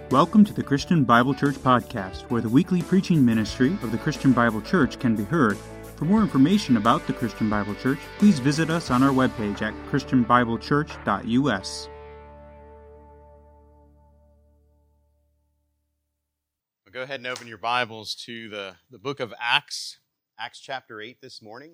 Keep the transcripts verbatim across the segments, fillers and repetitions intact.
Welcome to the Christian Bible Church podcast, where the weekly preaching ministry of the Christian Bible Church can be heard. For more information about the Christian Bible Church, please visit us on our webpage at christian bible church dot u s. Well, go ahead and open your Bibles to the, the book of Acts, Acts chapter eight this morning.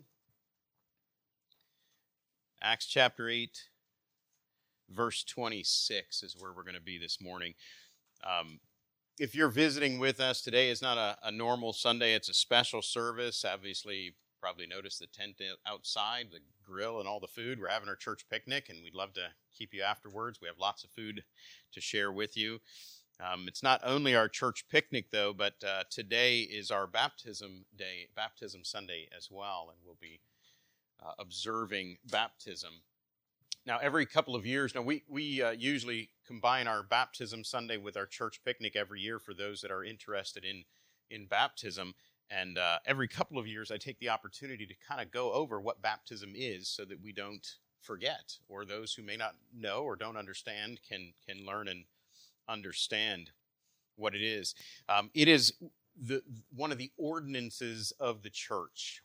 Acts chapter eight, verse twenty-six is where we're going to be this morning. Um, if you're visiting with us today, it's not a, a normal Sunday, it's a special service. Obviously, you probably noticed the tent outside, the grill, and all the food. We're having our church picnic, and we'd love to keep you afterwards. We have lots of food to share with you. Um, it's not only our church picnic, though, but uh, today is our baptism day, baptism Sunday as well, and we'll be uh, observing baptism. Now, every couple of years, now we, we uh, usually combine our baptism Sunday with our church picnic every year for those that are interested in, in baptism. And uh, every couple of years, I take the opportunity to kind of go over what baptism is so that we don't forget, or those who may not know or don't understand can, can learn and understand what it is. Um, it is the one of the ordinances of the church.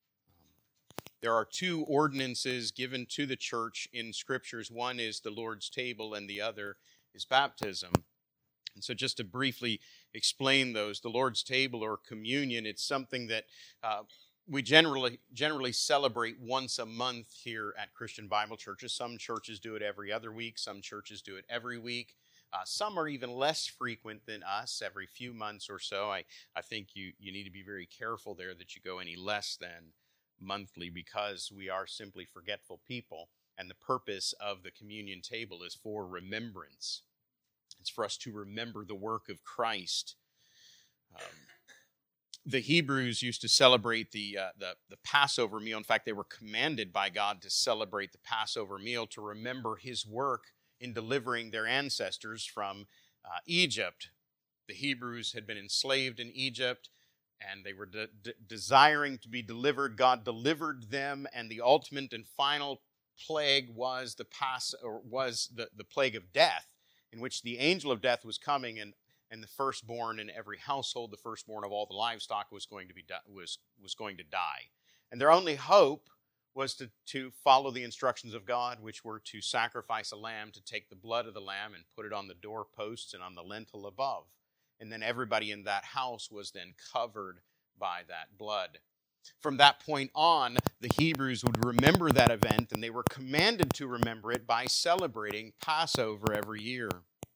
There are two ordinances given to the church in Scriptures. One is the Lord's table and the other is baptism. And so just to briefly explain those, the Lord's table or communion, it's something that uh, we generally generally celebrate once a month here at Christian Bible Churches. Some churches do it every other week. Some churches do it every week. Uh, some are even less frequent than us, every few months or so. I, I think you, you need to be very careful there that you go any less than monthly, because we are simply forgetful people, and the purpose of the communion table is for remembrance. It's for us to remember the work of Christ. Um, the Hebrews used to celebrate the, uh, the the Passover meal. In fact, they were commanded by God to celebrate the Passover meal to remember His work in delivering their ancestors from uh, Egypt. The Hebrews had been enslaved in Egypt, and they were de- de- desiring to be delivered. God delivered them, and the ultimate and final plague was the pass, or was the, the plague of death, in which the angel of death was coming, and, and the firstborn in every household, the firstborn of all the livestock, was going to be di- was was going to die. And their only hope was to, to follow the instructions of God, which were to sacrifice a lamb, to take the blood of the lamb and put it on the doorposts and on the lintel above. And then everybody in that house was then covered by that blood. From that point on, the Hebrews would remember that event, and they were commanded to remember it by celebrating Passover every year.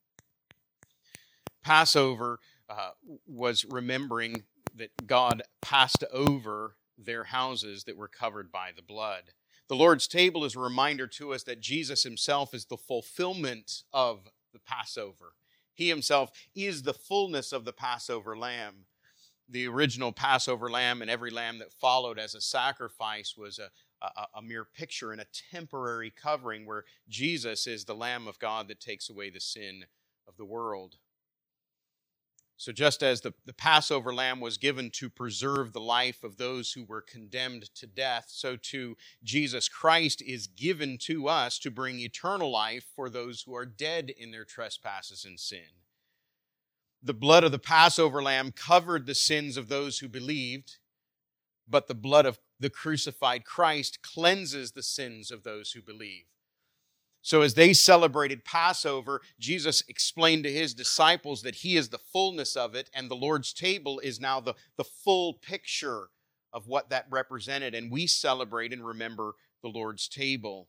Passover uh, was remembering that God passed over their houses that were covered by the blood. The Lord's table is a reminder to us that Jesus Himself is the fulfillment of the Passover. He Himself is the fullness of the Passover lamb. The original Passover lamb and every lamb that followed as a sacrifice was a, a, a mere picture and a temporary covering, where Jesus is the Lamb of God that takes away the sin of the world. So just as the, the Passover lamb was given to preserve the life of those who were condemned to death, so too Jesus Christ is given to us to bring eternal life for those who are dead in their trespasses and sin. The blood of the Passover lamb covered the sins of those who believed, but the blood of the crucified Christ cleanses the sins of those who believe. So as they celebrated Passover, Jesus explained to His disciples that He is the fullness of it, and the Lord's table is now the, the full picture of what that represented. And we celebrate and remember the Lord's table.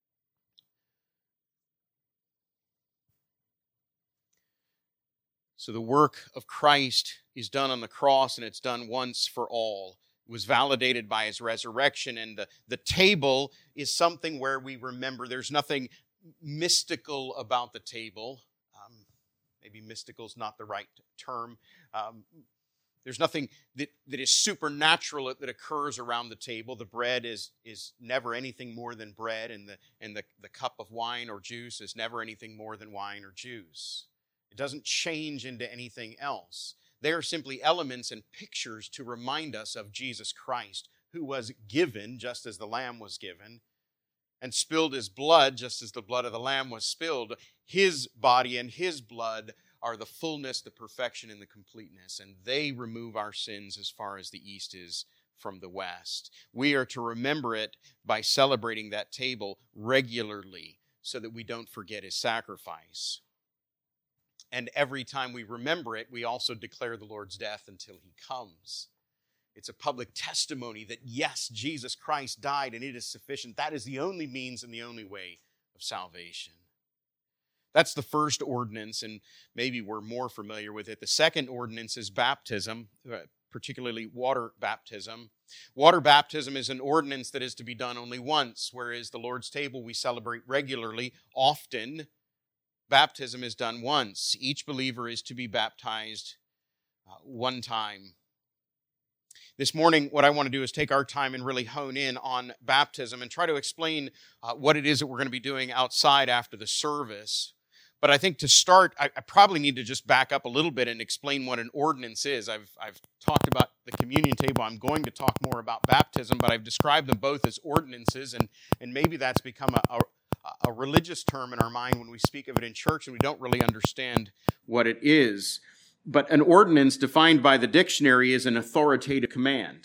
So the work of Christ is done on the cross, and it's done once for all. It was validated by His resurrection, and the, the table is something where we remember. There's nothing mystical about the table. Um, maybe mystical is not the right term. Um, there's nothing that, that is supernatural that occurs around the table. The bread is, is never anything more than bread, and the, and the, the cup of wine or juice is never anything more than wine or juice. It doesn't change into anything else. They are simply elements and pictures to remind us of Jesus Christ, who was given just as the lamb was given, and spilled His blood just as the blood of the lamb was spilled. His body and His blood are the fullness, the perfection, and the completeness, and they remove our sins as far as the east is from the west. We are to remember it by celebrating that table regularly so that we don't forget his sacrifice. And every time we remember it, we also declare the Lord's death until he comes. It's a public testimony that, yes, Jesus Christ died and it is sufficient. That is the only means and the only way of salvation. That's the first ordinance, and maybe we're more familiar with it. The second ordinance is baptism, particularly water baptism. Water baptism is an ordinance that is to be done only once, whereas the Lord's table we celebrate regularly, often. Baptism is done once. Each believer is to be baptized uh, one time. This morning, what I want to do is take our time and really hone in on baptism and try to explain uh, what it is that we're going to be doing outside after the service. But I think to start, I, I probably need to just back up a little bit and explain what an ordinance is. I've, I've talked about the communion table. I'm going to talk more about baptism, but I've described them both as ordinances, and, and maybe that's become a, a, a religious term in our mind when we speak of it in church, and we don't really understand what it is. But an ordinance, defined by the dictionary, is an authoritative command.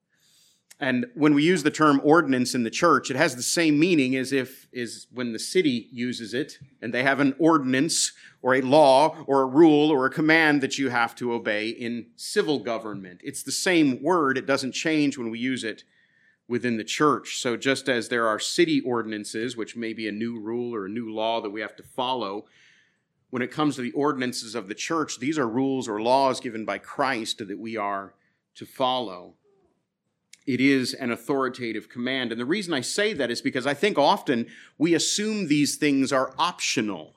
And when we use the term ordinance in the church, it has the same meaning as if is when the city uses it, and they have an ordinance or a law or a rule or a command that you have to obey in civil government. It's the same word. It doesn't change when we use it within the church. So just as there are city ordinances, which may be a new rule or a new law that we have to follow, when it comes to the ordinances of the church, these are rules or laws given by Christ that we are to follow. It is an authoritative command. And the reason I say that is because I think often we assume these things are optional.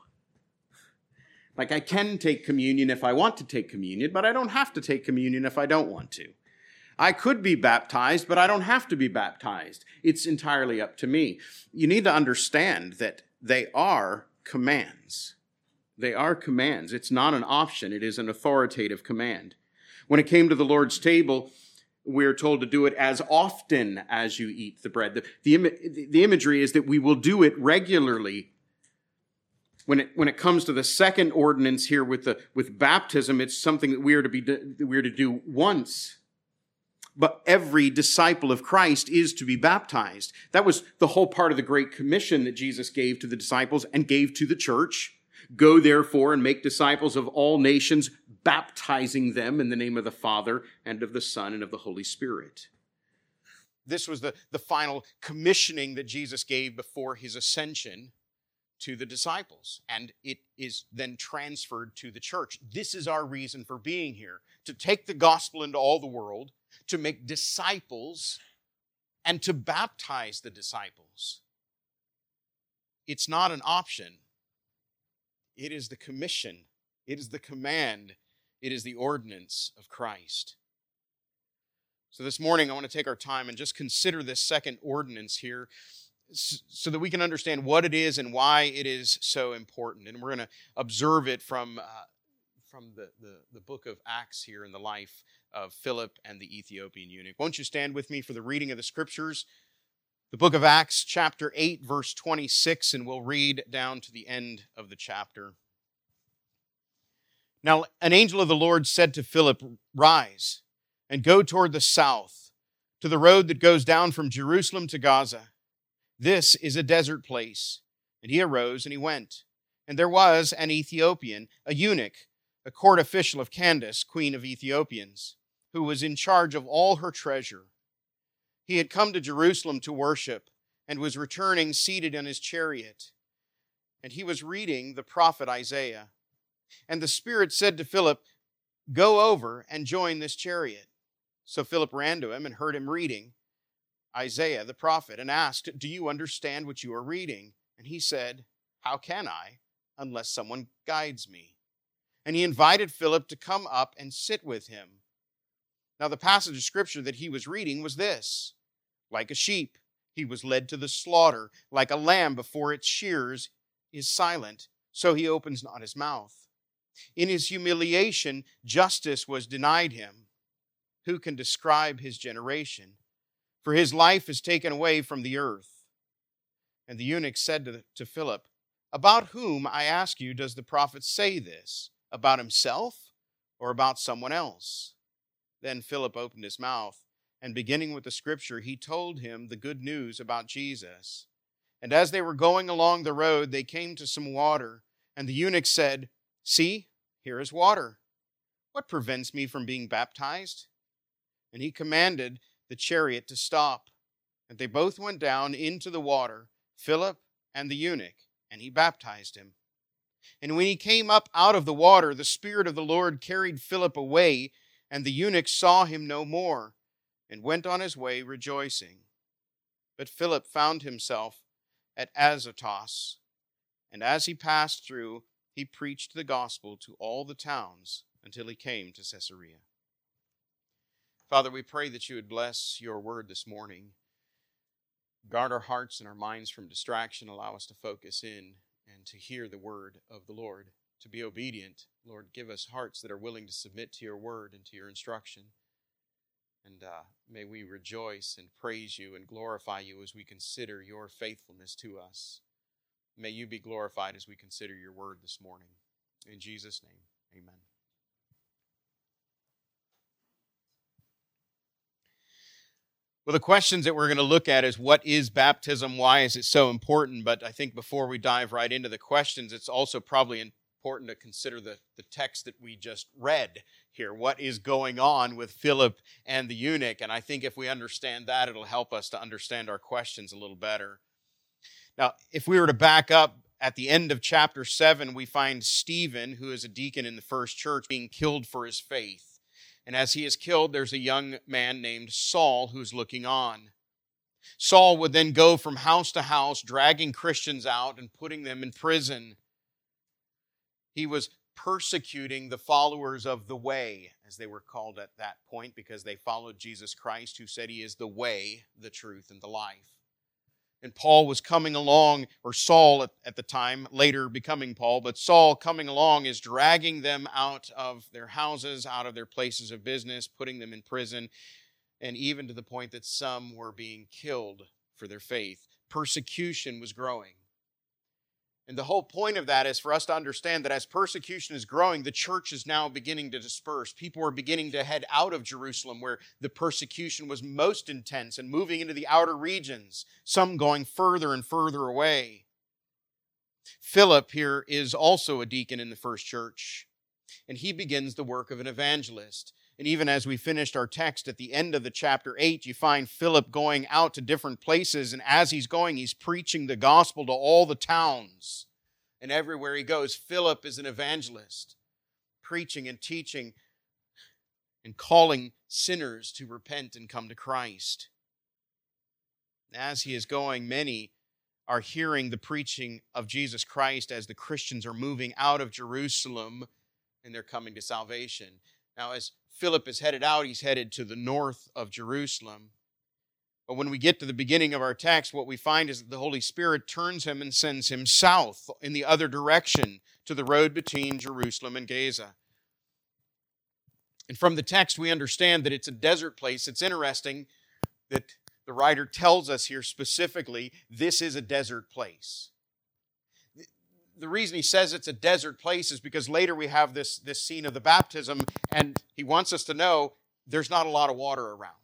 Like, I can take communion if I want to take communion, but I don't have to take communion if I don't want to. I could be baptized, but I don't have to be baptized. It's entirely up to me. You need to understand that they are commands. They are commands. It's not an option. It is an authoritative command. When it came to the Lord's table, we're told to do it as often as you eat the bread. The, the, the imagery is that we will do it regularly. When it, when it comes to the second ordinance here with, the, with baptism, it's something that we are to be we are to do once. But every disciple of Christ is to be baptized. That was the whole part of the Great Commission that Jesus gave to the disciples and gave to the church. Go therefore and make disciples of all nations, baptizing them in the name of the Father and of the Son and of the Holy Spirit. This was the, the final commissioning that Jesus gave before his ascension to the disciples, and it is then transferred to the church. This is our reason for being here, to take the gospel into all the world, to make disciples, and to baptize the disciples. It's not an option. It is the commission. It is the command. It is the ordinance of Christ. So this morning, I want to take our time and just consider this second ordinance here so that we can understand what it is and why it is so important. And we're going to observe it from, uh, from the, the, the book of Acts here in the life of Philip and the Ethiopian eunuch. Won't you stand with me for the reading of the scriptures? The book of Acts, chapter eight, verse twenty-six, and we'll read down to the end of the chapter. Now, an angel of the Lord said to Philip, "Rise and go toward the south, to the road that goes down from Jerusalem to Gaza. This is a desert place." And he arose and he went. And there was an Ethiopian, a eunuch, a court official of Candace, queen of Ethiopians, who was in charge of all her treasure. He had come to Jerusalem to worship and was returning seated in his chariot. And he was reading the prophet Isaiah. And the Spirit said to Philip, "Go over and join this chariot." So Philip ran to him and heard him reading Isaiah the prophet and asked, "Do you understand what you are reading?" And he said, "How can I, unless someone guides me?" And he invited Philip to come up and sit with him. Now the passage of scripture that he was reading was this: "Like a sheep, he was led to the slaughter. Like a lamb before its shears is silent, so he opens not his mouth. In his humiliation, justice was denied him. Who can describe his generation? For his life is taken away from the earth." And the eunuch said to, to Philip, "About whom, I ask you, does the prophet say this? about himself or about someone else?" Then Philip opened his mouth, and beginning with the scripture, he told him the good news about Jesus. And as they were going along the road, they came to some water, and the eunuch said, "See, here is water. What prevents me from being baptized?" And he commanded the chariot to stop. And they both went down into the water, Philip and the eunuch, and he baptized him. And when he came up out of the water, the Spirit of the Lord carried Philip away, and the eunuch saw him no more, and went on his way rejoicing. But Philip found himself at Azotus, and as he passed through, he preached the gospel to all the towns until he came to Caesarea. Father, we pray that you would bless your word this morning. Guard our hearts and our minds from distraction. Allow us to focus in and to hear the word of the Lord, to be obedient. Lord, give us hearts that are willing to submit to your word and to your instruction. And uh, may we rejoice and praise you and glorify you as we consider your faithfulness to us. May you be glorified as we consider your word this morning. In Jesus' name, amen. Well, the questions that we're going to look at is, what is baptism? Why is it so important? But I think before we dive right into the questions, it's also probably important to consider the, the text that we just read here. What is going on with Philip and the eunuch? And I think if we understand that, it'll help us to understand our questions a little better. Now, if we were to back up, at the end of chapter seven, we find Stephen, who is a deacon in the first church, being killed for his faith. And as he is killed, there's a young man named Saul who's looking on. Saul would then go from house to house, dragging Christians out and putting them in prison. He was persecuting the followers of the way, as they were called at that point, because they followed Jesus Christ, who said he is the way, the truth, and the life. And Paul was coming along, or Saul at, at the time, later becoming Paul, but Saul coming along is dragging them out of their houses, out of their places of business, putting them in prison, and even to the point that some were being killed for their faith. Persecution was growing. And the whole point of that is for us to understand that as persecution is growing, the church is now beginning to disperse. People are beginning to head out of Jerusalem, where the persecution was most intense, and moving into the outer regions, some going further and further away. Philip here is also a deacon in the first church, and he begins the work of an evangelist. And even as we finished our text at the end of the chapter eight, you find Philip going out to different places, and as he's going, he's preaching the gospel to all the towns. And everywhere he goes, Philip is an evangelist, preaching and teaching and calling sinners to repent and come to Christ. As he is going, many are hearing the preaching of Jesus Christ as the Christians are moving out of Jerusalem and they're coming to salvation. Now, as Philip is headed out, he's headed to the north of Jerusalem. But when we get to the beginning of our text, what we find is that the Holy Spirit turns him and sends him south in the other direction to the road between Jerusalem and Gaza. And from the text, we understand that it's a desert place. It's interesting that the writer tells us here specifically, this is a desert place. The reason he says it's a desert place is because later we have this, this scene of the baptism, and he wants us to know there's not a lot of water around.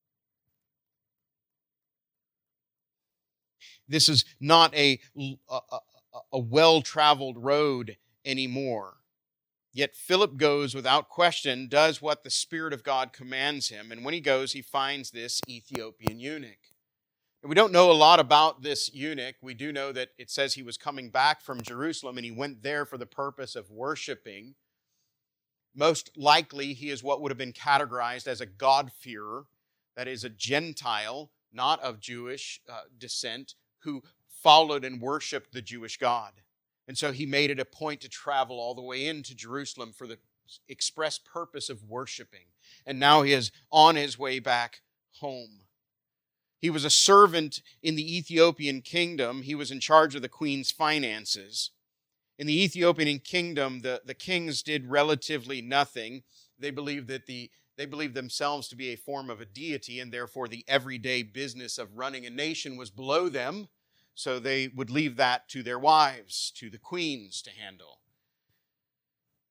This is not a, a, a well-traveled road anymore. Yet Philip goes without question, does what the Spirit of God commands him, and when he goes, he finds this Ethiopian eunuch. And we don't know a lot about this eunuch. We do know that it says he was coming back from Jerusalem and he went there for the purpose of worshiping. Most likely, he is what would have been categorized as a God-fearer, that is a Gentile, not of Jewish uh, descent, who followed and worshiped the Jewish God. And so he made it a point to travel all the way into Jerusalem for the express purpose of worshiping. And now he is on his way back home. He was a servant in the Ethiopian kingdom. He was in charge of the queen's finances. In the Ethiopian kingdom, the, the kings did relatively nothing. They believed that the they believed themselves to be a form of a deity, and therefore the everyday business of running a nation was below them. So they would leave that to their wives, to the queens to handle.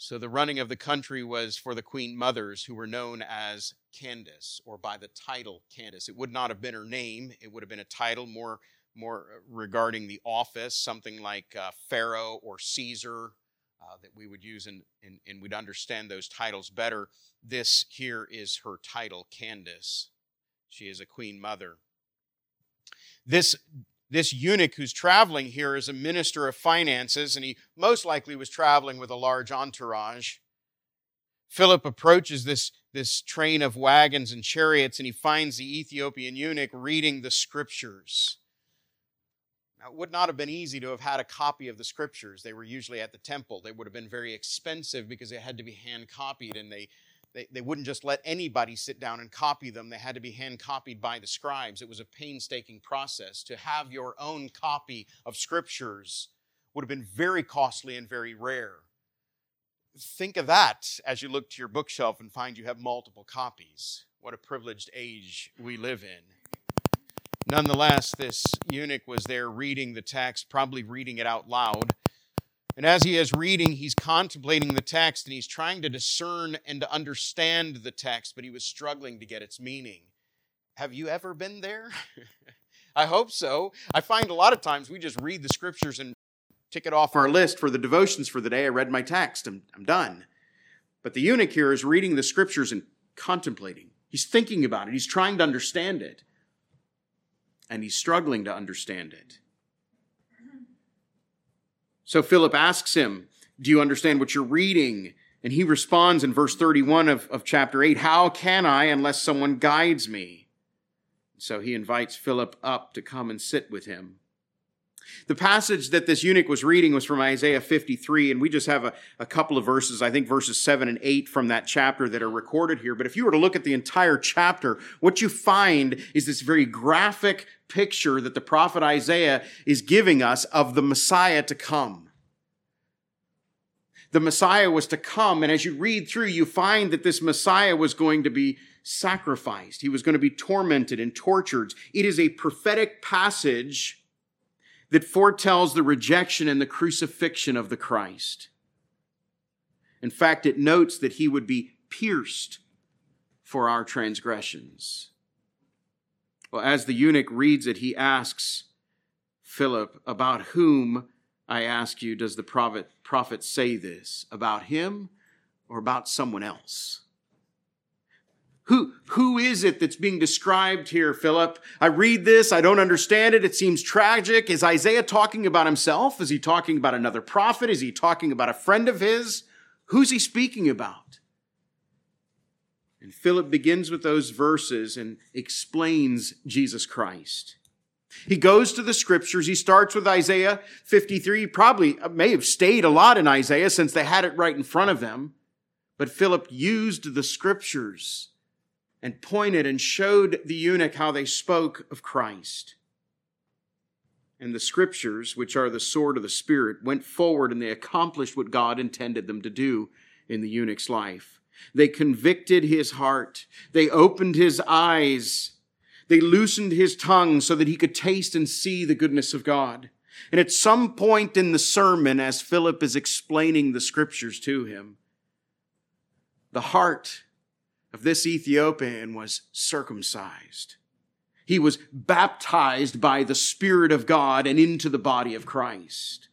So the running of the country was for the queen mothers, who were known as Candace, or by the title Candace. It would not have been her name. It would have been a title more, more regarding the office, something like uh, Pharaoh or Caesar, uh, that we would use and, and, and we'd understand those titles better. This here is her title, Candace. She is a queen mother. This This eunuch who's traveling here is a minister of finances, and he most likely was traveling with a large entourage. Philip approaches this, this train of wagons and chariots, and he finds the Ethiopian eunuch reading the Scriptures. Now, it would not have been easy to have had a copy of the Scriptures. They were usually at the temple. They would have been very expensive because they had to be hand-copied, and they They, they wouldn't just let anybody sit down and copy them. They had to be hand-copied by the scribes. It was a painstaking process. To have your own copy of Scriptures would have been very costly and very rare. Think of that as you look to your bookshelf and find you have multiple copies. What a privileged age we live in. Nonetheless, this eunuch was there reading the text, probably reading it out loud. And as he is reading, he's contemplating the text, and he's trying to discern and to understand the text, but he was struggling to get its meaning. Have you ever been there? I hope so. I find a lot of times we just read the Scriptures and tick it off our list for the devotions for the day. I read my text. I'm, I'm done. But the eunuch here is reading the Scriptures and contemplating. He's thinking about it. He's trying to understand it. And he's struggling to understand it. So Philip asks him, do you understand what you're reading? And he responds in verse thirty-one of, of chapter eight, how can I unless someone guides me? So he invites Philip up to come and sit with him. The passage that this eunuch was reading was from Isaiah fifty-three, and we just have a, a couple of verses, I think verses seven and eight from that chapter that are recorded here. But if you were to look at the entire chapter, what you find is this very graphic picture that the prophet Isaiah is giving us of the Messiah to come. The Messiah was to come, and as you read through, you find that this Messiah was going to be sacrificed. He was going to be tormented and tortured. It is a prophetic passage that foretells the rejection and the crucifixion of the Christ. In fact, it notes that he would be pierced for our transgressions. Well, as the eunuch reads it, he asks Philip, about whom, I ask you, does the prophet, prophet say this? About him or about someone else? Who, who is it that's being described here, Philip? I read this, I don't understand it, it seems tragic. Is Isaiah talking about himself? Is he talking about another prophet? Is he talking about a friend of his? Who's he speaking about? And Philip begins with those verses and explains Jesus Christ. He goes to the Scriptures. He starts with Isaiah fifty-three. He probably may have stayed a lot in Isaiah since they had it right in front of them. But Philip used the Scriptures and pointed and showed the eunuch how they spoke of Christ. And the Scriptures, which are the sword of the Spirit, went forward and they accomplished what God intended them to do in the eunuch's life. They convicted his heart. They opened his eyes. They loosened his tongue so that he could taste and see the goodness of God. And at some point in the sermon, as Philip is explaining the Scriptures to him, the heart of this Ethiopian was circumcised. He was baptized by the Spirit of God and into the body of Christ.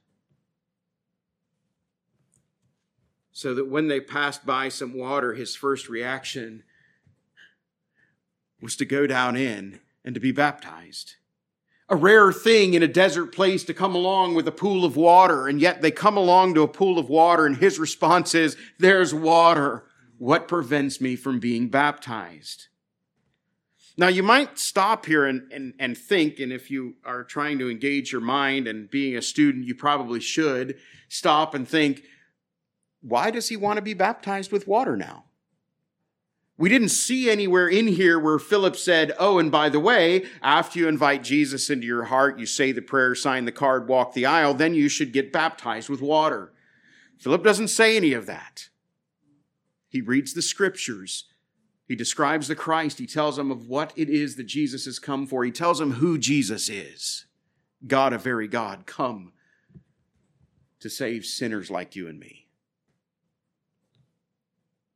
So that when they passed by some water, his first reaction was to go down in and to be baptized. A rare thing in a desert place to come along with a pool of water, and yet they come along to a pool of water, and his response is, there's water. What prevents me from being baptized? Now, you might stop here and, and, and think, and if you are trying to engage your mind and being a student, you probably should stop and think, why does he want to be baptized with water now? We didn't see anywhere in here where Philip said, oh, and by the way, after you invite Jesus into your heart, you say the prayer, sign the card, walk the aisle, then you should get baptized with water. Philip doesn't say any of that. He reads the Scriptures. He describes the Christ. He tells them of what it is that Jesus has come for. He tells them who Jesus is. God, a very God, come to save sinners like you and me.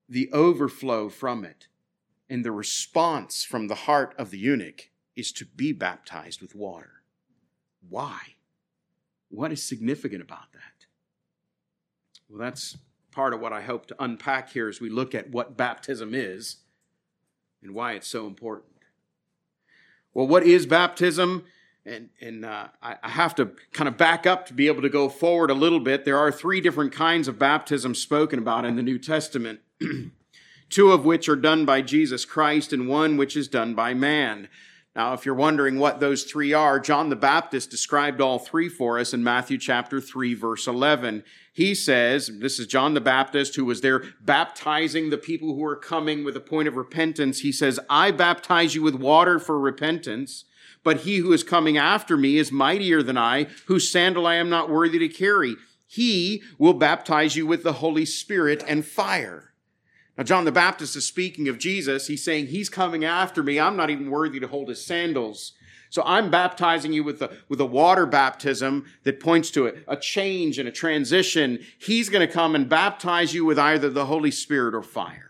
the overflow from it and the response from the heart of the eunuch is to be baptized with water. Why? What is significant about that? Well, that's part of what I hope to unpack here as we look at what baptism is and why it's so important. Well, what is baptism? And, and uh, I, I have to kind of back up to be able to go forward a little bit. There are three different kinds of baptism spoken about in the New Testament, two of which are done by Jesus Christ and one which is done by man. Now, if you're wondering what those three are, John the Baptist described all three for us in Matthew chapter three, verse eleven. He says, this is John the Baptist who was there baptizing the people who are coming with a point of repentance. He says, I baptize you with water for repentance, but he who is coming after me is mightier than I, whose sandal I am not worthy to carry. He will baptize you with the Holy Spirit and fire. Now, John the Baptist is speaking of Jesus. He's saying, he's coming after me. I'm not even worthy to hold his sandals. So I'm baptizing you with a, with a water baptism that points to a, a change and a transition. He's going to come and baptize you with either the Holy Spirit or fire.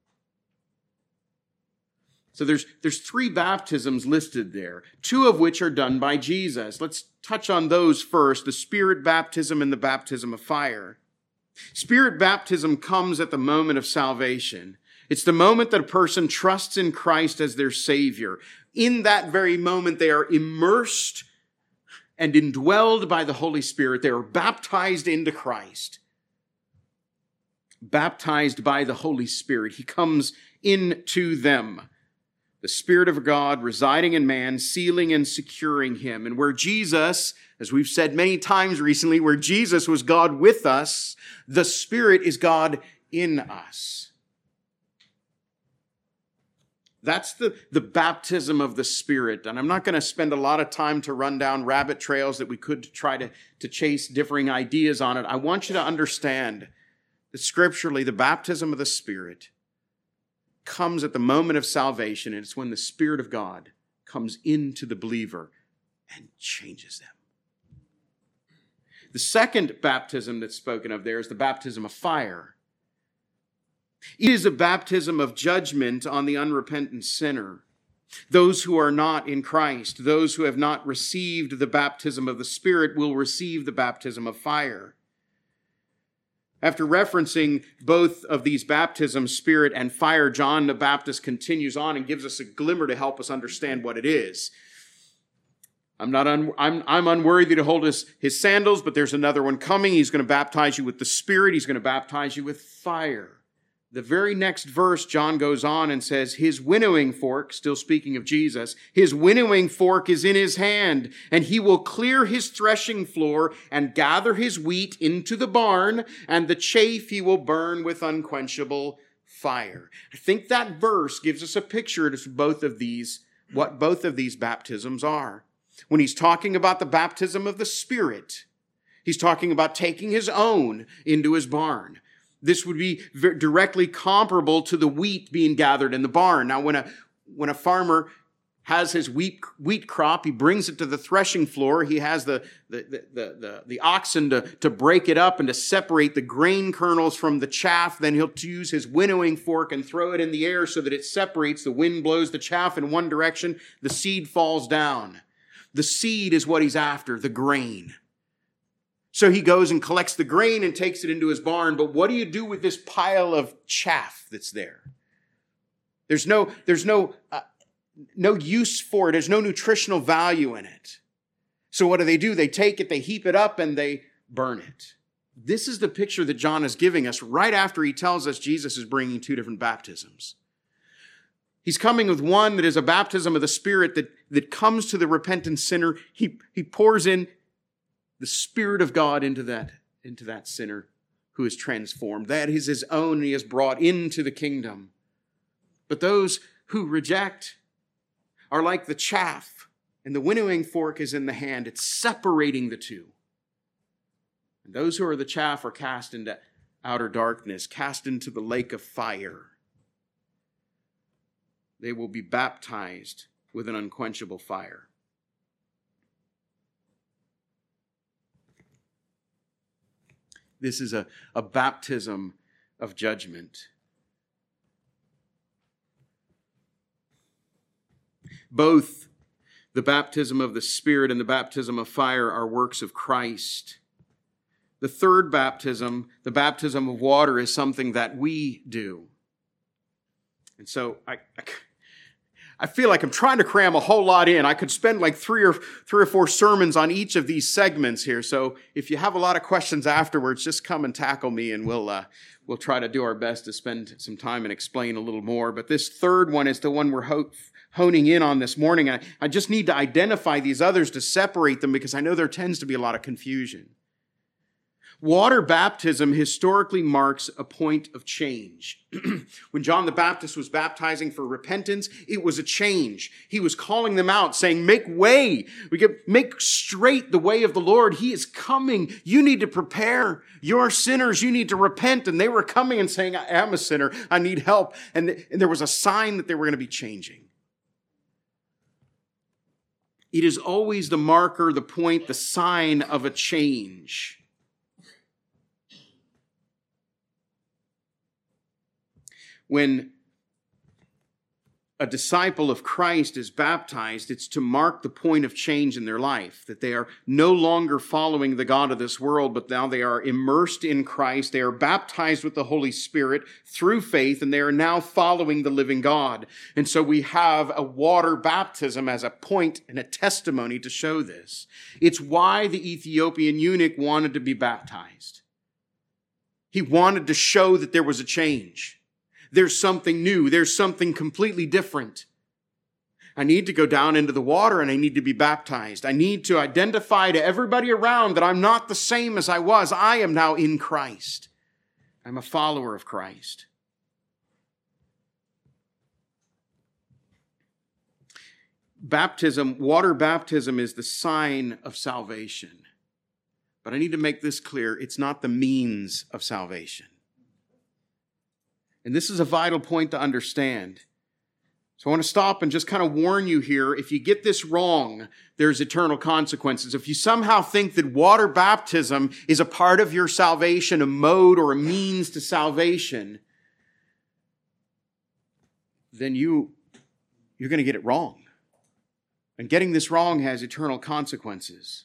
So there's, there's three baptisms listed there, two of which are done by Jesus. Let's touch on those first, the Spirit baptism and the baptism of fire. Spirit baptism comes at the moment of salvation. It's the moment that a person trusts in Christ as their Savior. In that very moment, they are immersed and indwelled by the Holy Spirit. They are baptized into Christ. Baptized by the Holy Spirit. He comes into them. The Spirit of God residing in man, sealing and securing him. And where Jesus, as we've said many times recently, where Jesus was God with us, the Spirit is God in us. That's the, the baptism of the Spirit. And I'm not going to spend a lot of time to run down rabbit trails that we could try to, to chase differing ideas on it. I want you to understand that scripturally, the baptism of the Spirit comes at the moment of salvation, and it's when the Spirit of God comes into the believer and changes them. The second baptism that's spoken of there is the baptism of fire. It is a baptism of judgment on the unrepentant sinner. Those who are not in Christ, those who have not received the baptism of the Spirit will receive the baptism of fire. After referencing both of these baptisms, Spirit and fire, John the Baptist continues on and gives us a glimmer to help us understand what it is. I'm not un, I'm, I'm unworthy to hold his, his sandals, but there's another one coming. He's going to baptize you with the Spirit. He's going to baptize you with fire. The very next verse, John goes on and says, his winnowing fork, still speaking of Jesus, his winnowing fork is in his hand, and he will clear his threshing floor and gather his wheat into the barn, and the chaff he will burn with unquenchable fire. I think that verse gives us a picture of both of these, what both of these baptisms are. When he's talking about the baptism of the Spirit, he's talking about taking his own into his barn. This would be directly comparable to the wheat being gathered in the barn. Now, when a when a farmer has his wheat wheat crop, he brings it to the threshing floor. He has the the the the, the oxen to, to break it up and to separate the grain kernels from the chaff. Then he'll use his winnowing fork and throw it in the air so that it separates. The wind blows the chaff in one direction. The seed falls down. The seed is what he's after, the grain. So he goes and collects the grain and takes it into his barn. But what do you do with this pile of chaff that's there? There's no, there's no, uh, no use for it. There's no nutritional value in it. So what do they do? They take it, they heap it up, and they burn it. This is the picture that John is giving us right after he tells us Jesus is bringing two different baptisms. He's coming with one that is a baptism of the Spirit that, that comes to the repentant sinner. He, he pours in the Spirit of God into that, into that sinner who is transformed. That is his own, and he is brought into the kingdom. But those who reject are like the chaff, and the winnowing fork is in the hand. It's separating the two. And those who are the chaff are cast into outer darkness, cast into the lake of fire. They will be baptized with an unquenchable fire. This is a, a baptism of judgment. Both the baptism of the Spirit and the baptism of fire are works of Christ. The third baptism, the baptism of water, is something that we do. And so I, I, I feel like I'm trying to cram a whole lot in. I could spend like three or three or four sermons on each of these segments here. So if you have a lot of questions afterwards, just come and tackle me, and we'll uh, we'll try to do our best to spend some time and explain a little more. But this third one is the one we're ho- honing in on this morning. I, I just need to identify these others to separate them, because I know there tends to be a lot of confusion. Water baptism historically marks a point of change. When John the Baptist was baptizing for repentance, it was a change. He was calling them out, saying, make way. We can make straight the way of the Lord. He is coming. You need to prepare. You're sinners. You need to repent. And they were coming and saying, I am a sinner. I need help. And, th- and there was a sign that they were going to be changing. It is always the marker, the point, the sign of a change. When a disciple of Christ is baptized, it's to mark the point of change in their life, that they are no longer following the God of this world, but now they are immersed in Christ. They are baptized with the Holy Spirit through faith, and they are now following the living God. And so we have a water baptism as a point and a testimony to show this. It's why the Ethiopian eunuch wanted to be baptized. He wanted to show that there was a change. There's something new. There's something completely different. I need to go down into the water and I need to be baptized. I need to identify to everybody around that I'm not the same as I was. I am now in Christ. I'm a follower of Christ. Baptism, water baptism, is the sign of salvation. But I need to make this clear. It's not the means of salvation. And this is a vital point to understand. So I want to stop and just kind of warn you here. If you get this wrong, there's eternal consequences. If you somehow think that water baptism is a part of your salvation, a mode or a means to salvation, then you, you're going to get it wrong. And getting this wrong has eternal consequences.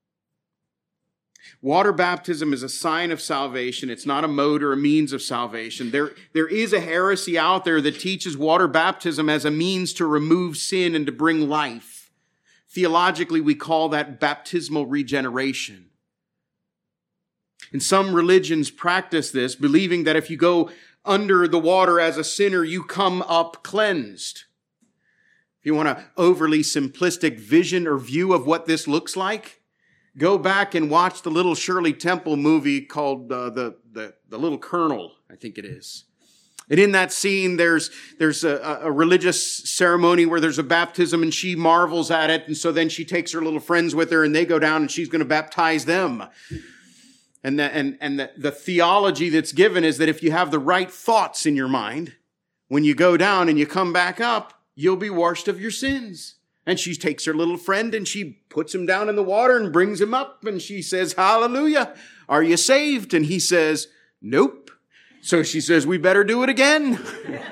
Water baptism is a sign of salvation. It's not a mode or a means of salvation. There, there is a heresy out there that teaches water baptism as a means to remove sin and to bring life. Theologically, we call that baptismal regeneration. And some religions practice this, believing that if you go under the water as a sinner, you come up cleansed. If you want an overly simplistic vision or view of what this looks like, go back and watch the little Shirley Temple movie called uh, the, the the Little Colonel, I think it is. And in that scene, there's there's a, a religious ceremony where there's a baptism, and she marvels at it. And so then she takes her little friends with her, and they go down, and she's going to baptize them. And the, and and the, the theology that's given is that if you have the right thoughts in your mind, when you go down and you come back up, you'll be washed of your sins. And she takes her little friend and she puts him down in the water and brings him up. And she says, hallelujah, are you saved? And he says, nope. So she says, we better do it again.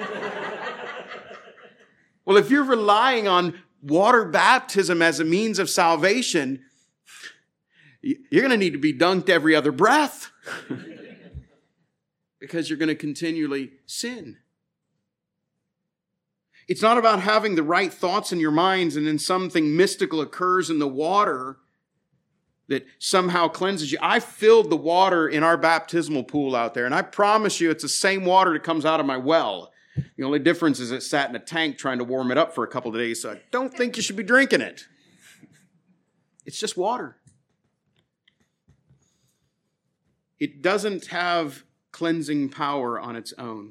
Well, if you're relying on water baptism as a means of salvation, you're going to need to be dunked every other breath because you're going to continually sin. It's not about having the right thoughts in your minds and then something mystical occurs in the water that somehow cleanses you. I filled the water in our baptismal pool out there, and I promise you it's the same water that comes out of my well. The only difference is it sat in a tank trying to warm it up for a couple of days, so I don't think you should be drinking it. It's just water. It doesn't have cleansing power on its own.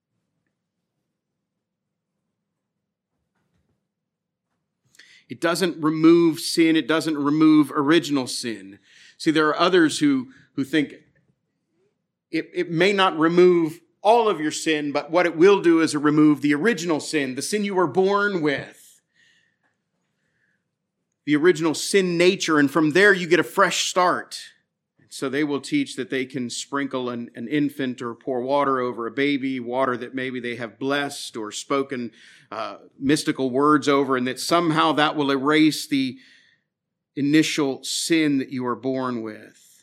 It doesn't remove sin. It doesn't remove original sin. See, there are others who, who think it, it may not remove all of your sin, but what it will do is remove the original sin, the sin you were born with, the original sin nature, and from there you get a fresh start. So they will teach that they can sprinkle an, an infant or pour water over a baby, water that maybe they have blessed or spoken uh, mystical words over, and that somehow that will erase the initial sin that you are born with.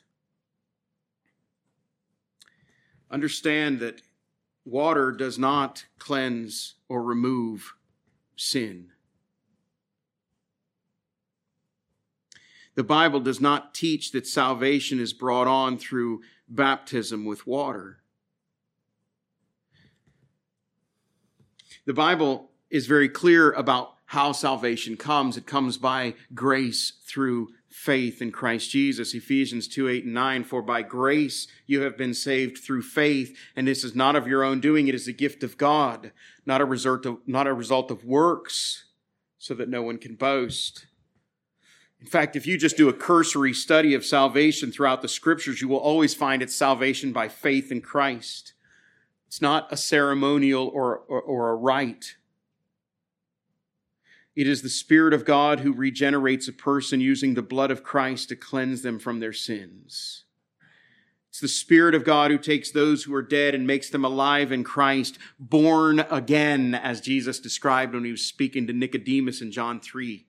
Understand that water does not cleanse or remove sin. The Bible does not teach that salvation is brought on through baptism with water. The Bible is very clear about how salvation comes. It comes by grace through faith in Christ Jesus. Ephesians two, eight, and nine, for by grace you have been saved through faith, and this is not of your own doing, it is a gift of God, not a result of, not a result of works, so that no one can boast. In fact, if you just do a cursory study of salvation throughout the Scriptures, you will always find it's salvation by faith in Christ. It's not a ceremonial or, or, or a rite. It is the Spirit of God who regenerates a person using the blood of Christ to cleanse them from their sins. It's the Spirit of God who takes those who are dead and makes them alive in Christ, born again, as Jesus described when he was speaking to Nicodemus in John three.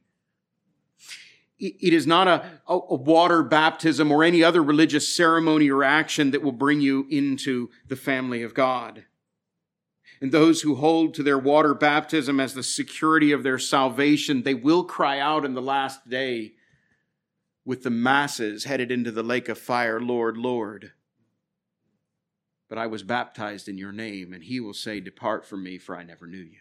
It is not a, a water baptism or any other religious ceremony or action that will bring you into the family of God. And those who hold to their water baptism as the security of their salvation, they will cry out in the last day with the masses headed into the lake of fire, Lord, Lord. But I was baptized in your name, and he will say, depart from me, for I never knew you.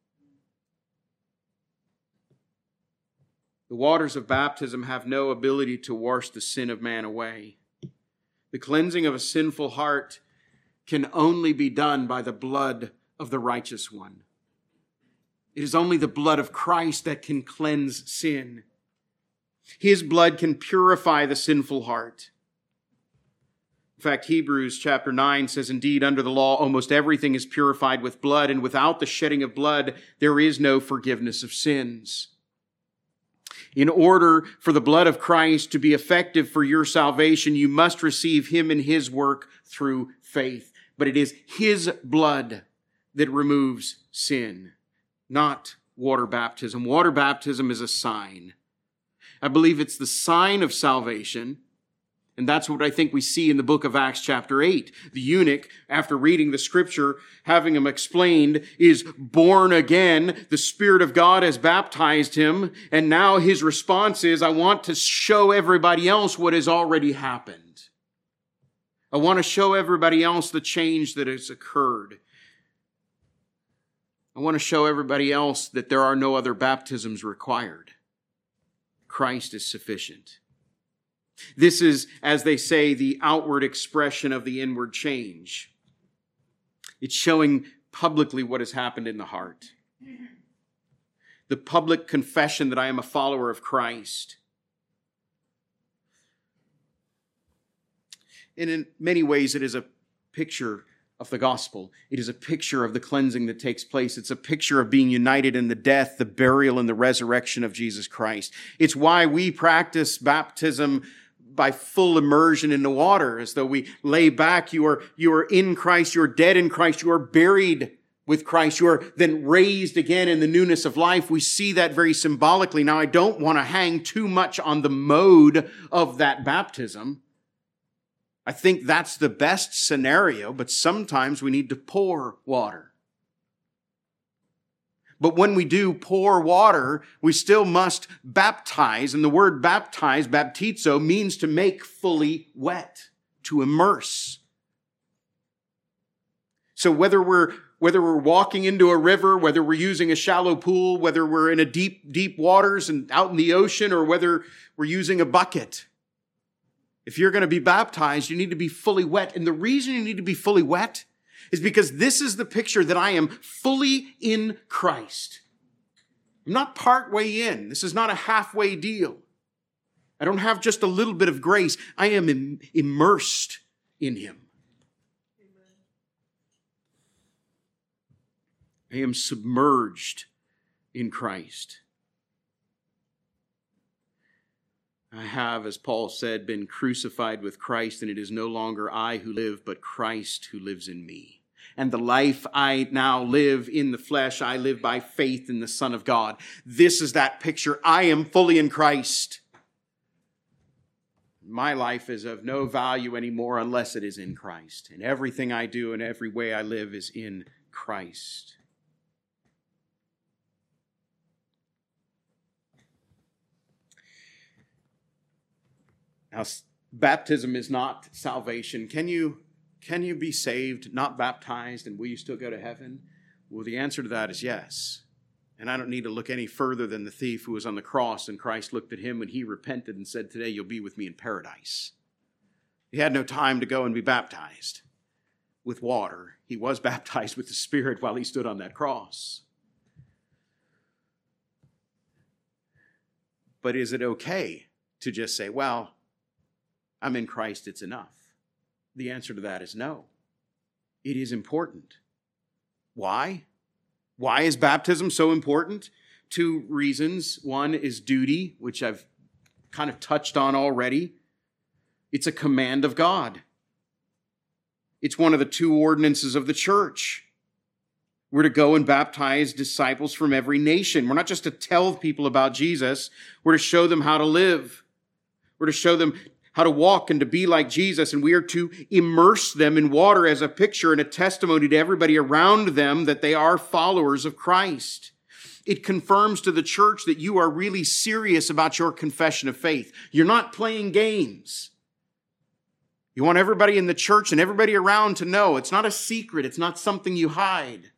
The waters of baptism have no ability to wash the sin of man away. The cleansing of a sinful heart can only be done by the blood of the righteous one. It is only the blood of Christ that can cleanse sin. His blood can purify the sinful heart. In fact, Hebrews chapter nine says, indeed, under the law, almost everything is purified with blood, and without the shedding of blood, there is no forgiveness of sins. In order for the blood of Christ to be effective for your salvation, you must receive him and his work through faith. But it is his blood that removes sin, not water baptism. Water baptism is a sign. I believe it's the sign of salvation. And that's what I think we see in the book of Acts chapter eight. The eunuch, after reading the scripture, having him explained, is born again. The Spirit of God has baptized him. And now his response is, I want to show everybody else what has already happened. I want to show everybody else the change that has occurred. I want to show everybody else that there are no other baptisms required. Christ is sufficient. This is, as they say, the outward expression of the inward change. It's showing publicly what has happened in the heart. The public confession that I am a follower of Christ. And in many ways, it is a picture of the gospel. It is a picture of the cleansing that takes place. It's a picture of being united in the death, the burial, and the resurrection of Jesus Christ. It's why we practice baptism by full immersion in the water, as though we lay back. You are, you are in Christ, you are dead in Christ, you are buried with Christ, you are then raised again in the newness of life. We see that very symbolically. Now, I don't want to hang too much on the mode of that baptism. I think that's the best scenario, but sometimes we need to pour water. But when we do pour water, we still must baptize. And the word baptize, baptizo, means to make fully wet, to immerse. So whether we're, whether we're walking into a river, whether we're using a shallow pool, whether we're in a deep, deep waters and out in the ocean, or whether we're using a bucket, if you're going to be baptized, you need to be fully wet. And the reason you need to be fully wet is because this is the picture that I am fully in Christ. I'm not partway in. This is not a halfway deal. I don't have just a little bit of grace. I am im- immersed in him. I am submerged in Christ. I have, as Paul said, been crucified with Christ, and it is no longer I who live, but Christ who lives in me. And the life I now live in the flesh, I live by faith in the Son of God. This is that picture. I am fully in Christ. My life is of no value anymore unless it is in Christ. And everything I do and every way I live is in Christ. Now, baptism is not salvation. Can you, can you be saved, not baptized, and will you still go to heaven? Well, the answer to that is yes. And I don't need to look any further than the thief who was on the cross, and Christ looked at him when he repented and said, "Today you'll be with me in paradise." He had no time to go and be baptized with water. He was baptized with the Spirit while he stood on that cross. But is it okay to just say, well, I'm in Christ, it's enough? The answer to that is no. It is important. Why? Why is baptism so important? Two reasons. One is duty, which I've kind of touched on already. It's a command of God. It's one of the two ordinances of the church. We're to go and baptize disciples from every nation. We're not just to tell people about Jesus. We're to show them how to live. We're to show them how to walk and to be like Jesus, and we are to immerse them in water as a picture and a testimony to everybody around them that they are followers of Christ. It confirms to the church that you are really serious about your confession of faith. You're not playing games. You want everybody in the church and everybody around to know. It's not a secret. It's not something you hide.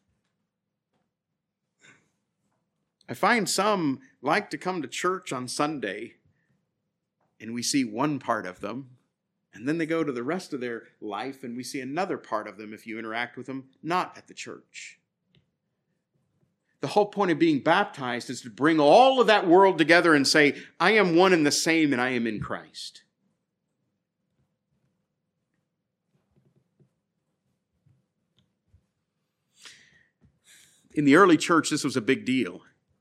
I find some like to come to church on Sunday, and we see one part of them, and then they go to the rest of their life, and we see another part of them if you interact with them, not at the church. The whole point of being baptized is to bring all of that world together and say, I am one and the same, and I am in Christ. In the early church, this was a big deal.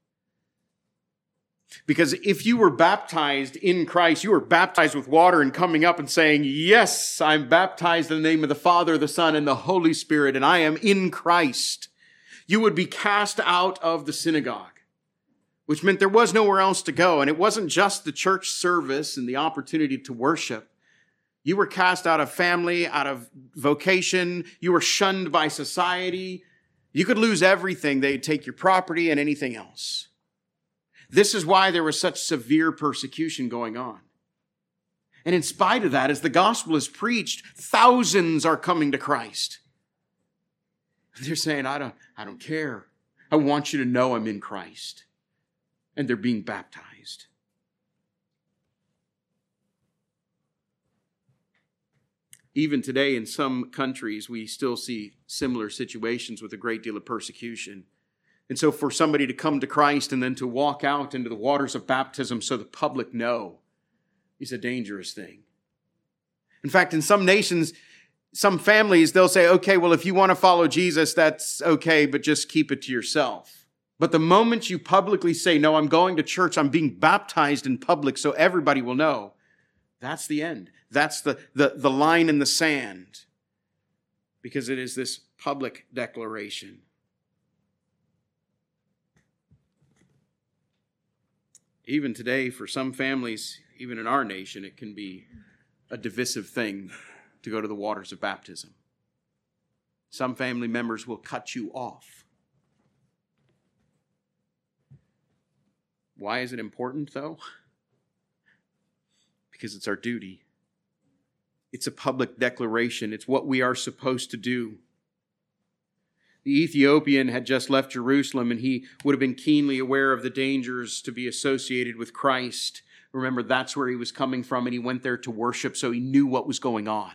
Because if you were baptized in Christ, you were baptized with water and coming up and saying, yes, I'm baptized in the name of the Father, the Son, and the Holy Spirit, and I am in Christ, you would be cast out of the synagogue, which meant there was nowhere else to go. And it wasn't just the church service and the opportunity to worship. You were cast out of family, out of vocation. You were shunned by society. You could lose everything. They'd take your property and anything else. This is why there was such severe persecution going on. And in spite of that, as the gospel is preached, thousands are coming to Christ. They're saying, I don't, I don't care. I want you to know I'm in Christ. And they're being baptized. Even today, in some countries, we still see similar situations with a great deal of persecution. And so for somebody to come to Christ and then to walk out into the waters of baptism so the public know is a dangerous thing. In fact, in some nations, some families, they'll say, okay, well, if you want to follow Jesus, that's okay, but just keep it to yourself. But the moment you publicly say, no, I'm going to church, I'm being baptized in public so everybody will know, that's the end. That's the, the, the line in the sand. Because it is this public declaration. Even today, for some families, even in our nation, it can be a divisive thing to go to the waters of baptism. Some family members will cut you off. Why is it important, though? Because it's our duty. It's a public declaration. It's what we are supposed to do. The Ethiopian had just left Jerusalem, and he would have been keenly aware of the dangers to be associated with Christ. Remember, that's where he was coming from, and he went there to worship, so he knew what was going on.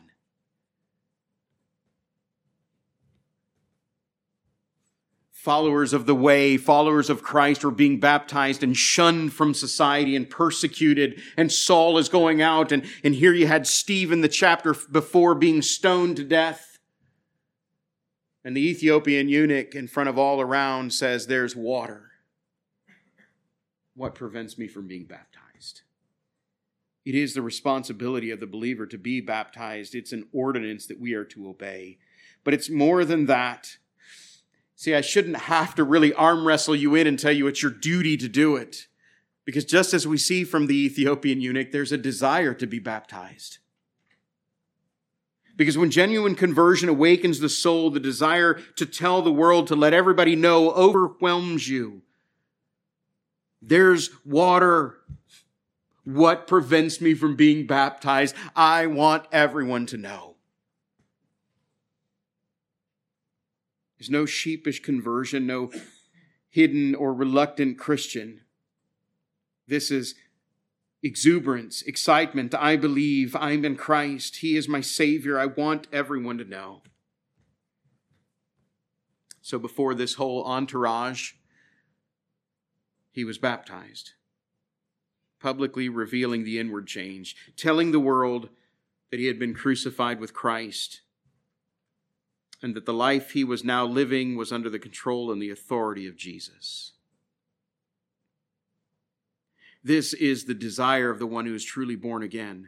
Followers of the way, followers of Christ are being baptized and shunned from society and persecuted. And Saul is going out, and, and here you had Stephen, the chapter before, being stoned to death. And the Ethiopian eunuch in front of all around says, there's water. What prevents me from being baptized? It is the responsibility of the believer to be baptized. It's an ordinance that we are to obey. But it's more than that. See, I shouldn't have to really arm wrestle you in and tell you it's your duty to do it. Because just as we see from the Ethiopian eunuch, there's a desire to be baptized. Because when genuine conversion awakens the soul, the desire to tell the world, to let everybody know, overwhelms you. There's water. What prevents me from being baptized? I want everyone to know. There's no sheepish conversion, no hidden or reluctant Christian. This is exuberance, excitement. I believe I'm in Christ. He is my Savior. I want everyone to know. So before this whole entourage, he was baptized, publicly revealing the inward change, telling the world that he had been crucified with Christ, and that the life he was now living was under the control and the authority of Jesus. This is the desire of the one who is truly born again.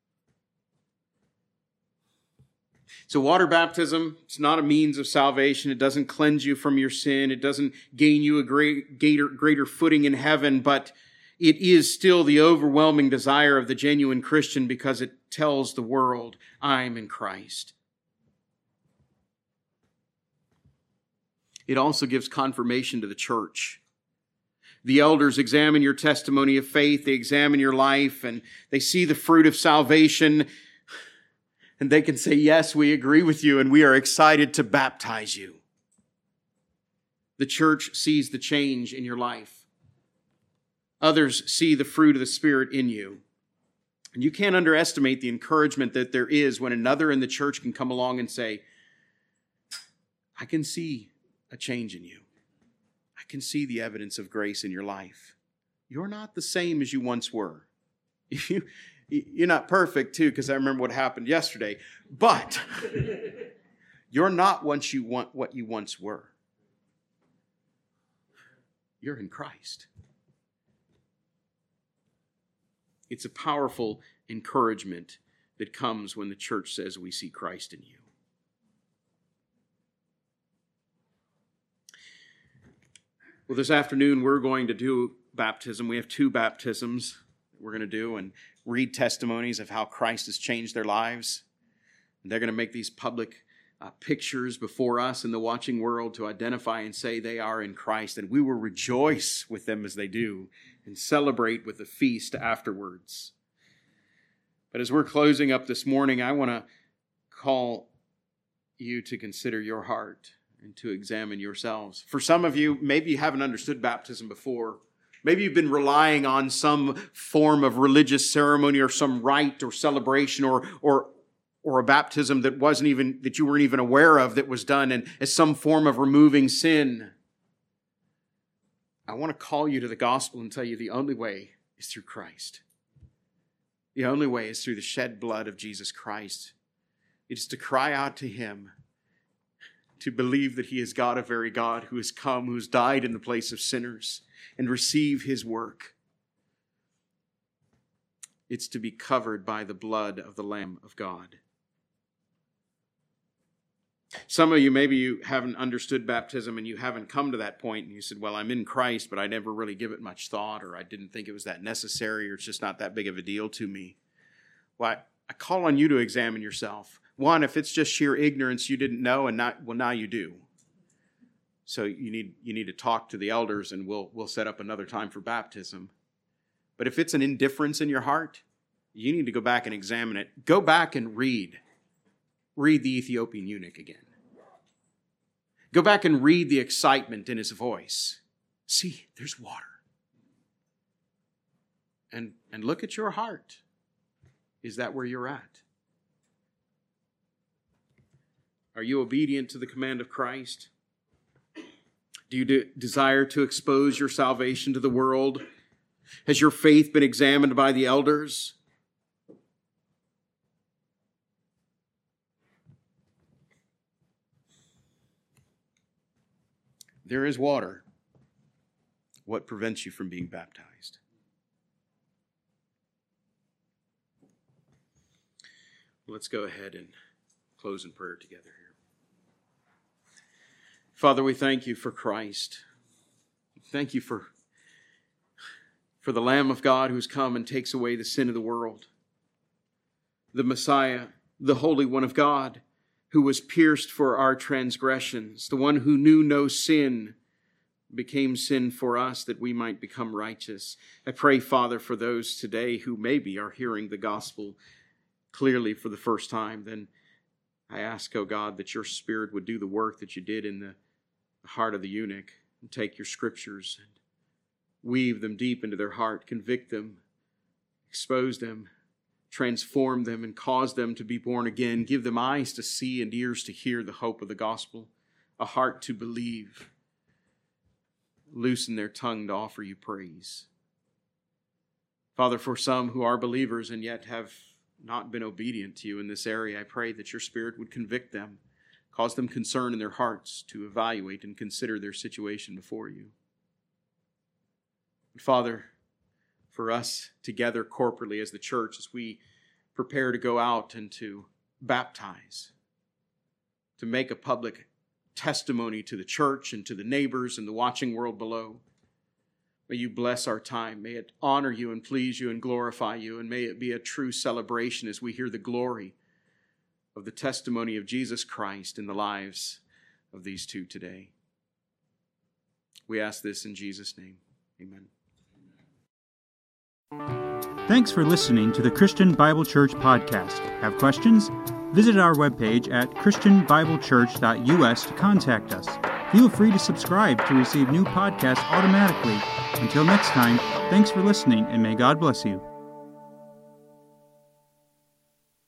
So water baptism, it's not a means of salvation. It doesn't cleanse you from your sin. It doesn't gain you a great, greater, greater footing in heaven, but it is still the overwhelming desire of the genuine Christian because it tells the world, I'm in Christ. It also gives confirmation to the church. The elders examine your testimony of faith, they examine your life, and they see the fruit of salvation, and they can say, yes, we agree with you, and we are excited to baptize you. The church sees the change in your life. Others see the fruit of the Spirit in you. And you can't underestimate the encouragement that there is when another in the church can come along and say, I can see a change in you. I can see the evidence of grace in your life. You're not the same as you once were. You, you're not perfect, too, because I remember what happened yesterday. But you're not once you want what you once were. You're in Christ. It's a powerful encouragement that comes when the church says we see Christ in you. Well, this afternoon we're going to do baptism. We have two baptisms we're going to do and read testimonies of how Christ has changed their lives. And they're going to make these public uh, pictures before us in the watching world to identify and say they are in Christ. And we will rejoice with them as they do and celebrate with a feast afterwards. But as we're closing up this morning, I want to call you to consider your heart and to examine yourselves. For some of you, maybe you haven't understood baptism before. Maybe you've been relying on some form of religious ceremony or some rite or celebration or, or, or a baptism that wasn't even, that you weren't even aware of that was done and as some form of removing sin. I want to call you to the gospel and tell you the only way is through Christ. The only way is through the shed blood of Jesus Christ. It is to cry out to Him, to believe that He is God, a very God who has come, who has died in the place of sinners, and receive His work. It's to be covered by the blood of the Lamb of God. Some of you, maybe you haven't understood baptism and you haven't come to that point and you said, well, I'm in Christ, but I never really give it much thought, or I didn't think it was that necessary, or it's just not that big of a deal to me. Well, I, I call on you to examine yourself. One, if it's just sheer ignorance, you didn't know, and not, well, now you do. So you need you need to talk to the elders, and we'll we'll set up another time for baptism. But if it's an indifference in your heart, you need to go back and examine it. Go back and read. Read the Ethiopian eunuch again. Go back and read the excitement in his voice. See, there's water. And, and look at your heart. Is that where you're at? Are you obedient to the command of Christ? Do you de- desire to expose your salvation to the world? Has your faith been examined by the elders? There is water. What prevents you from being baptized? Let's go ahead and close in prayer together here. Father, we thank you for Christ. Thank you for, for the Lamb of God who's come and takes away the sin of the world. The Messiah, the Holy One of God, who was pierced for our transgressions, the one who knew no sin, became sin for us that we might become righteous. I pray, Father, for those today who maybe are hearing the gospel clearly for the first time. Then I ask, oh God, that your Spirit would do the work that you did in the heart of the eunuch and take your scriptures and weave them deep into their heart, convict them, expose them, transform them, and cause them to be born again. Give them eyes to see and ears to hear the hope of the gospel, a heart to believe. Loosen their tongue to offer you praise. Father, for some who are believers and yet have not been obedient to you in this area, I pray that your Spirit would convict them, cause them concern in their hearts to evaluate and consider their situation before you. And Father, for us together corporately as the church, as we prepare to go out and to baptize, to make a public testimony to the church and to the neighbors and the watching world below. May you bless our time. May it honor you and please you and glorify you. And may it be a true celebration as we hear the glory of the testimony of Jesus Christ in the lives of these two today. We ask this in Jesus' name. Amen. Thanks for listening to the Christian Bible Church podcast. Have questions? Visit our webpage at christian bible church dot u s to contact us. Feel free to subscribe to receive new podcasts automatically. Until next time, thanks for listening, and may God bless you.